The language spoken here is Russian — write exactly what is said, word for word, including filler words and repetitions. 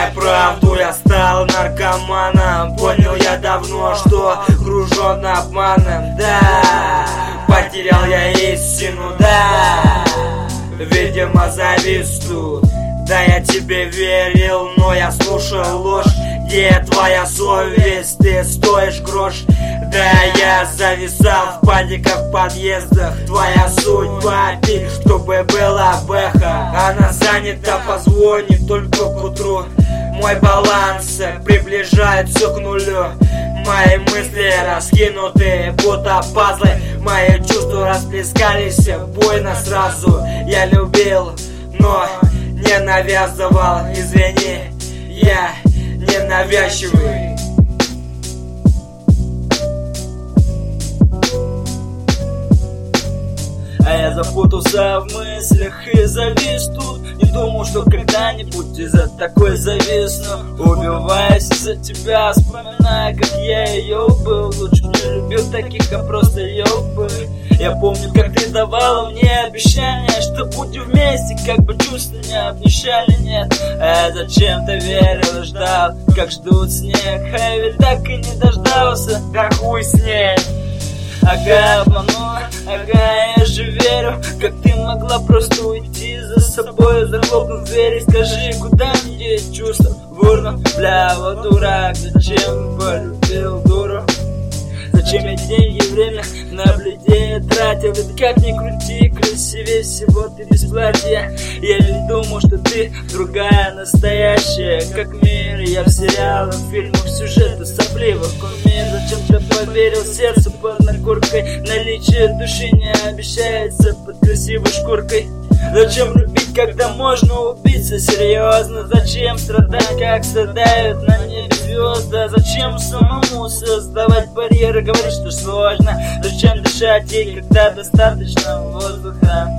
Узнай правду, я стал наркоманом. Понял я давно, что окружен обманом. Да, потерял я истину, да. Видимо, завис тут. Да, я тебе верил, но я слушал ложь. Где твоя совесть, ты стоишь грош. Да, я зависал в падиках, в подъездах. Твоя судьба пить, чтобы была бэха. Она занята, позвонит только к утру. Мой баланс приближается к нулю. Мои мысли раскинуты, будто пазлы. Мои чувства расплескались бойно сразу. Я любил, но не навязывал. Извини, я ненавязчивый. А я запутался в мыслях и завис тут. Не думал, что когда-нибудь из-за такой зависну. Убиваясь из-за тебя, вспоминая, как я ее был. Лучше не любил таких, а просто ее был. Я помню, как ты давала мне обещание, что будем вместе, как бы чувства не обнищали, нет. А я зачем-то верил и ждал, как ждут снег. А я ведь так и не дождался, да хуй с ней. Ага, обманула, ага, я же верю. Как ты могла просто уйти за собой, захлопнув дверь? Скажи, куда мне деть чувства? В урну, бля, вот дурак. Зачем полюбил дуру? Зачем я деньги и время на блюде тратил? Ведь как ни крути, красивее всего ты без платья. Я ведь думал, что ты другая, настоящая, как мир. Я в сериалах, в фильмах, сюжеты сопливых кумир. Зачем ты поверил сердцу под накуркой? Наличие души не обещается под красивой шкуркой. Зачем любить, когда можно убиться серьезно? Зачем страдать, как страдают на небе звезды? Зачем самому создавать барьеры, говорить, что сложно? Зачем дышать ей, когда достаточно воздуха?